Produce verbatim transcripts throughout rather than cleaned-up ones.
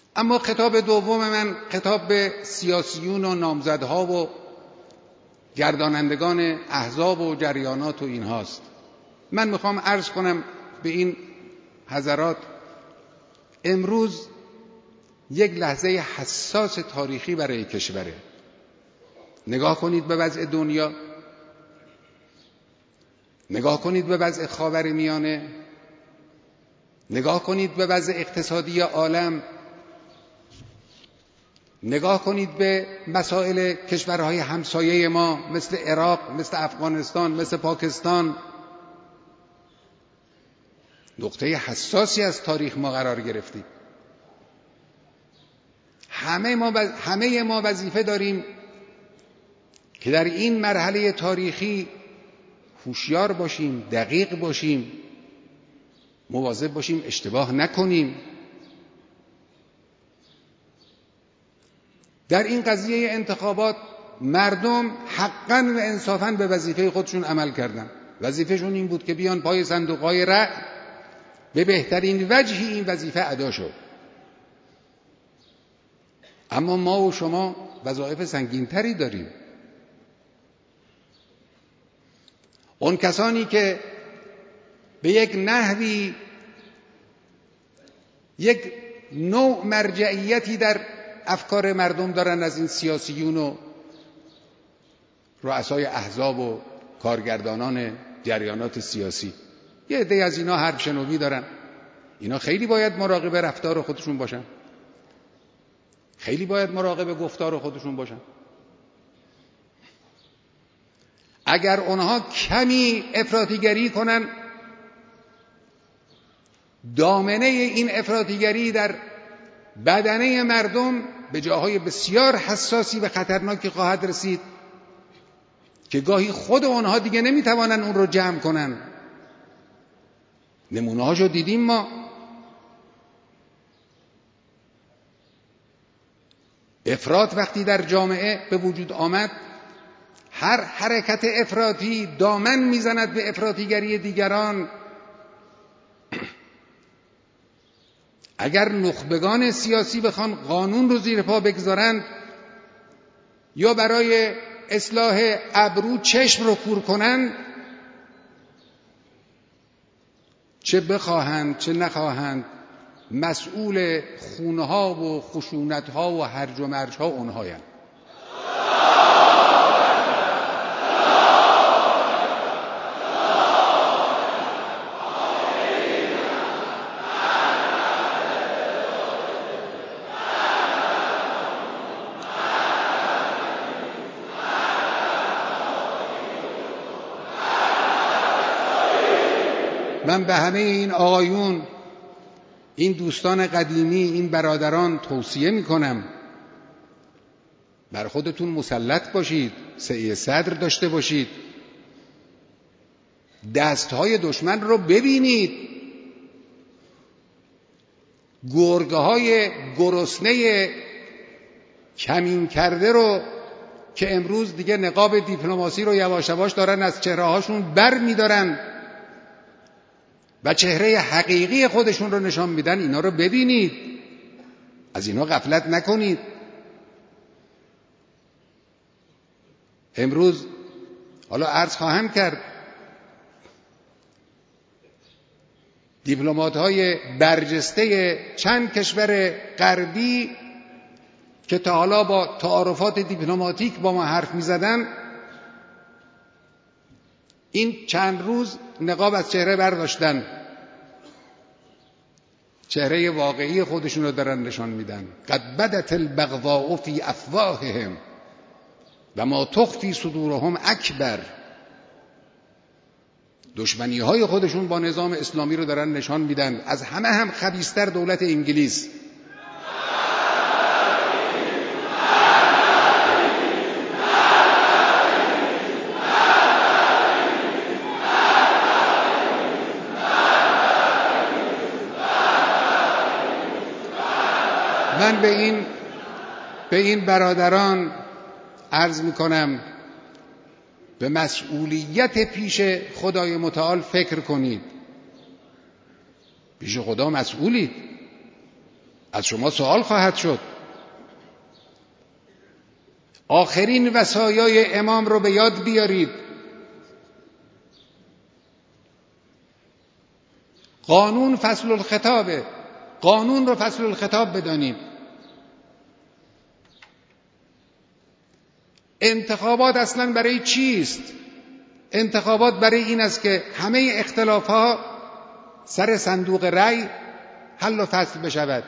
اما خطاب دوم من خطاب به سیاسیون و نامزدها و گردانندگان احزاب و جریانات و اینهاست. من میخوام عرض کنم به این حضرات امروز یک لحظه حساس تاریخی برای کشوره. نگاه کنید به وضع دنیا، نگاه کنید به وضع خاورمیانه، نگاه کنید به وضع اقتصادی عالم، نگاه کنید به مسائل کشورهای همسایه ما مثل عراق، مثل افغانستان، مثل پاکستان. نقطه حساسی از تاریخ ما قرار گرفتیم. همه ما همه ما وظیفه داریم که در این مرحله تاریخی هوشیار باشیم، دقیق باشیم، مواظب باشیم اشتباه نکنیم. در این قضیه انتخابات مردم حقاً و انصافاً به وظیفه خودشون عمل کردن. وظیفهشون این بود که بیان پای صندوق‌های رأی، به بهترین وجهی این وظیفه ادا شد. اما ما و شما وظایف سنگین‌تری داریم. اون کسانی که به یک نحوی یک نوع مرجعیتی در افکار مردم دارن، از این سیاسیون و رؤسای احزاب و کارگردانان جریانات سیاسی، یه عده از اینا حرف شنوی دارن. اینا خیلی باید مراقب رفتار خودشون باشن، خیلی باید مراقب گفتار خودشون باشن. اگر اونها کمی افراطیگری کنن، دامنه این افراطیگری در بدنه مردم به جاهای بسیار حساسی و خطرناکی خواهد رسید که گاهی خود اونها دیگه نمیتوانن اون رو جمع کنن. نمونه هاشو دیدیم ما. افراط وقتی در جامعه به وجود آمد، هر حرکت افراطی دامن میزند به افراطیگری دیگران. اگر نخبگان سیاسی بخوان قانون رو زیر پا بگذارند یا برای اصلاح ابرو چشم رو کور کنند، چه بخواهند چه نخواهند، مسئول خونها و خشونتها و هرج و مرجها اونهایند. من به همه این آقایون، این دوستان قدیمی، این برادران توصیه میکنم بر خودتون مسلط باشید، سعی صدر داشته باشید، دستهای دشمن رو ببینید، گرگه های گرسنه کمین کرده رو که امروز دیگه نقاب دیپلماسی رو یواش یواش دارن از چهره هاشون بر میدارن و چهره حقیقی خودشون رو نشان میدن، اینا رو ببینید، از اینا غفلت نکنید. امروز حالا عرض خواهم کرد دیپلمات‌های برجسته چند کشور غربی که تا حالا با تعارفات دیپلماتیک با ما حرف می‌زدن، این چند روز نقاب از چهره برداشتن، چهره واقعی خودشون رو دارن نشان میدن. قد بدت البغضاء فی افواههم و ما تخفی صدورهم اکبر. دشمنی های خودشون با نظام اسلامی رو دارن نشان میدن. از همه هم خبیث‌تر دولت انگلیس. من به این به این برادران عرض میکنم به مسئولیت پیش خدای متعال فکر کنید. پیش خدا مسئولید. از شما سوال خواهد شد. آخرین وصایای امام رو به یاد بیارید. قانون فصل الخطابه. قانون رو فصل الخطاب بدانید. انتخابات اصلا برای چیست؟ انتخابات برای این است که همه اختلافها سر صندوق رأی حل و فصل بشود.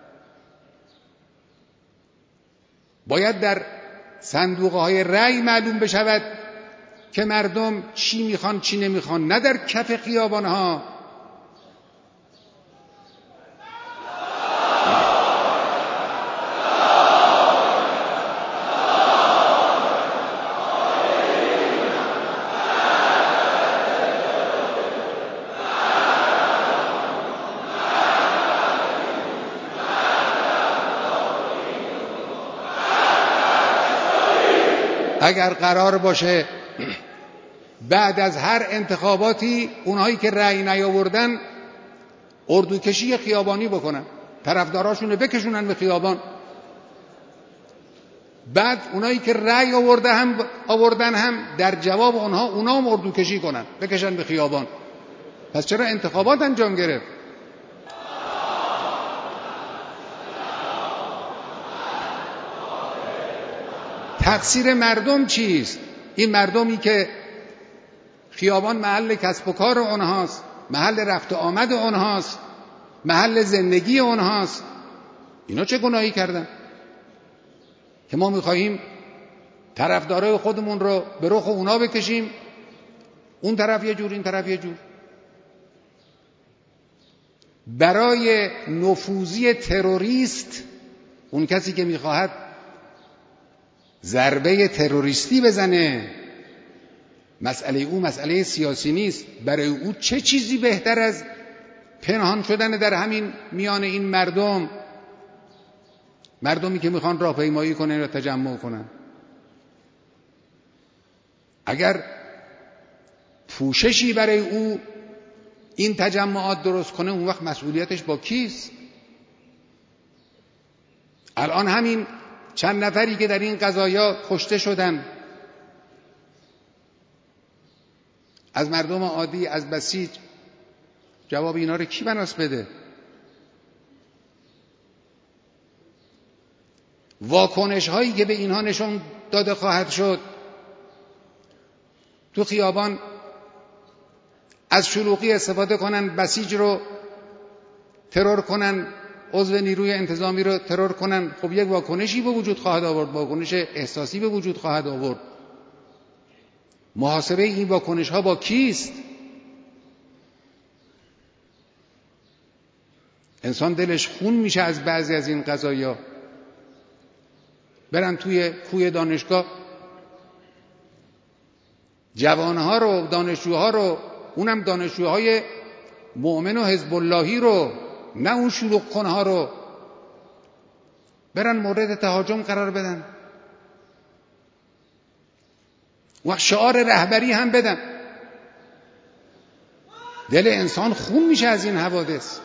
باید در صندوقهای رأی معلوم بشود که مردم چی میخوان چی نمیخوان، نه در کف خیابانها. اگر قرار باشه بعد از هر انتخاباتی اونهایی که رأی نیاوردن اردوکشی خیابانی بکنن، طرفداراشون رو بکشونن به خیابان، بعد اونایی که رأی آورده هم آوردن هم در جواب اونها اونا هم اردوکشی کنن، بکشن به خیابان. پس چرا انتخابات انجام گرفت؟ تقصیر مردم چیست؟ این مردمی که خیابان محل کسب و کار اونهاست، محل رفت و آمد اونهاست، محل زندگی اونهاست، اینا چه گناهی کردن که ما میخواهیم طرفدارای خودمون رو به رخ اونا بکشیم؟ اون طرف یه جور این طرف یه جور. برای نفوذی تروریست، اون کسی که میخواهد ضربه تروریستی بزنه، مسئله او مسئله سیاسی نیست. برای او چه چیزی بهتر از پنهان شدن در همین میان این مردم، مردمی که میخوان راهپیمایی کنن و تجمع کنن؟ اگر پوششی برای او این تجمعات درست کنه، اون وقت مسئولیتش با کیست؟ الان همین چند نفری که در این قضایا کشته شدن از مردم عادی، از بسیج، جواب اینا رو کی بناس بده؟ واکنش هایی که به اینها نشون داده خواهد شد، تو خیابان از شلوغی استفاده کنن، بسیج رو ترور کنن، عضو نیروی انتظامی رو ترور کنن، خب یک واکنشی به وجود خواهد آورد، واکنش احساسی به وجود خواهد آورد. محاسبه این واکنش ها با کیست؟ انسان دلش خون میشه از بعضی از این قضایا. برن توی کوی دانشگاه جوانها رو، دانشجوها رو، اونم دانشجوهای مؤمن و حزب اللهی رو، نه اون شلوغ کنها رو، برن مورد تهاجم قرار بدن و شعار رهبری هم بدن. دل انسان خون میشه از این حوادث.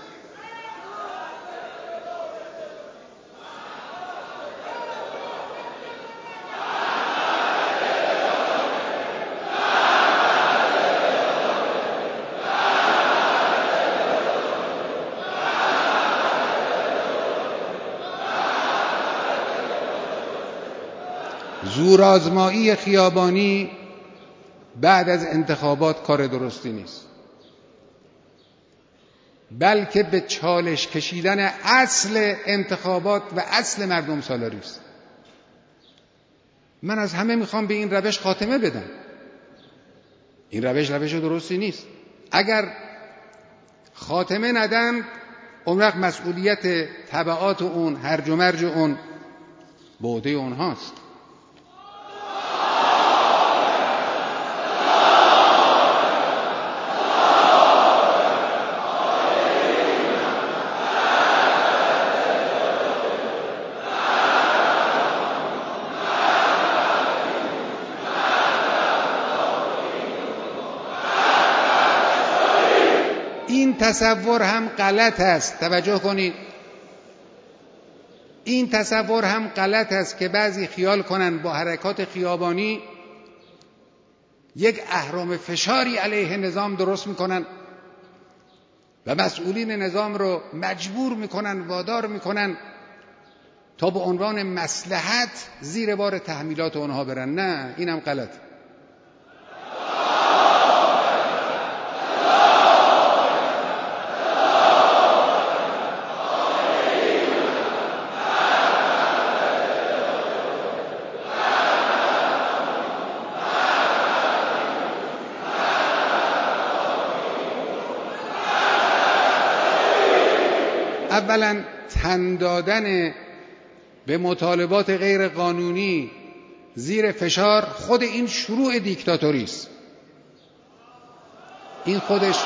زورآزمایی خیابانی بعد از انتخابات کار درستی نیست، بلکه به چالش کشیدن اصل انتخابات و اصل مردم سالاری است. من از همه میخوام به این روش خاتمه بدم. این روش روش درستی نیست. اگر خاتمه ندن، اون وقت مسئولیت تبعات اون، هرج و مرج اون به عهده اونهاست. این تصور هم غلط است. توجه کنید، این تصور هم غلط است که بعضی خیال کنند با حرکات خیابانی یک اهرم فشاری علیه نظام درست میکنن و مسئولین نظام رو مجبور میکنن، وادار میکنن تا به عنوان مصلحت زیر بار تحمیلات اونها برن. نه، اینم غلط. اولا تن دادن به مطالبات غیر قانونی زیر فشار خود این شروع دیکتاتوری است. این خودش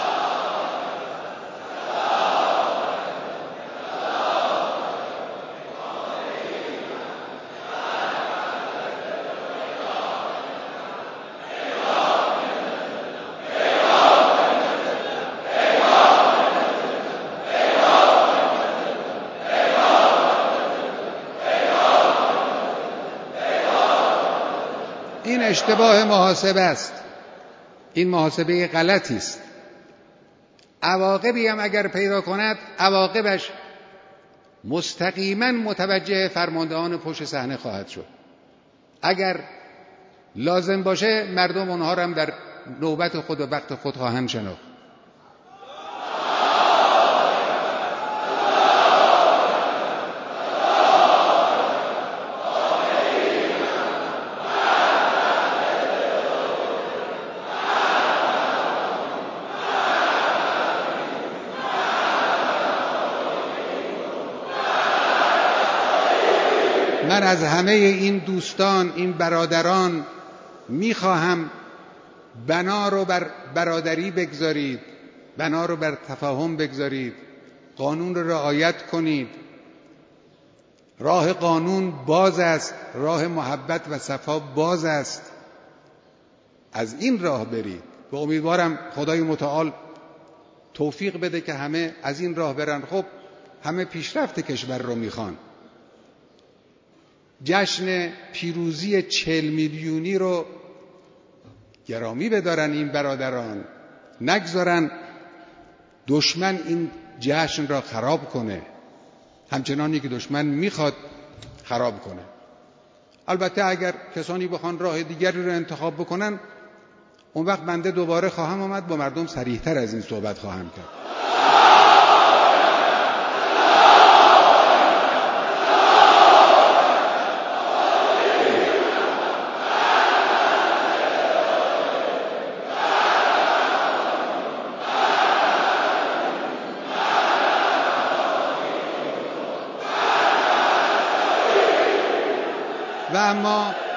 این اشتباه محاسبه است. این محاسبه غلطی است. عواقبی هم اگر پیدا کند، عواقبش مستقیما متوجه فرماندهان پشت صحنه خواهد شد. اگر لازم باشه مردم اونها را هم در نوبت خود و وقت خود خواهند شناخت. من از همه این دوستان، این برادران میخواهم بنا رو بر برادری بگذارید، بنا رو بر تفاهم بگذارید، قانون رو رعایت کنید. راه قانون باز است، راه محبت و صفا باز است. از این راه برید و امیدوارم خدای متعال توفیق بده که همه از این راه برن. خب همه پیشرفت کشور رو میخوان. جشن پیروزی چهل میلیونی رو گرامی بدارن این برادران، نگذارن دشمن این جشن را خراب کنه، همچنانی که دشمن میخواد خراب کنه. البته اگر کسانی بخوان راه دیگری رو انتخاب بکنن، اون وقت بنده دوباره خواهم آمد با مردم صریح‌تر از این صحبت خواهم کرد. و اما